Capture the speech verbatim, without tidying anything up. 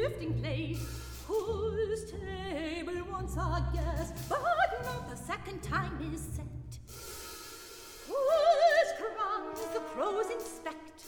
lifting plate, whose table wants a guest, but not the second time is set. Whose crumbs the crows inspect,